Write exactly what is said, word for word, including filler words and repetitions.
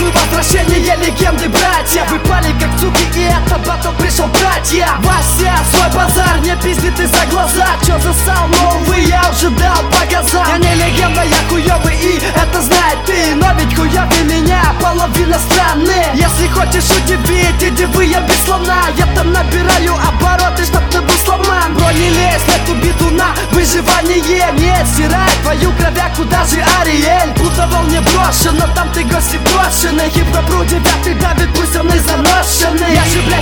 Жду возвращения легенды, братья. Выпали как суки, и это батл пришел, братья. Вася, свой базар не пиздит из-за глаза. Чё засал новый, я уже дал по газам. Я не легенда, я хуёвый, и это знает ты. Но ведь хуёвый меня половина страны. Если хочешь удивить, иди выеб без слона. Я там набираю обороты, чтоб ты был сломан. Бро, не лезь в эту биту на выживание. Нет, стирай твою кровяку даже Ариэль. Плутовал не брошен, но там ты гости брошенный. Хип-хоп у тебя ты давит, пусть он и заношенный. Я же,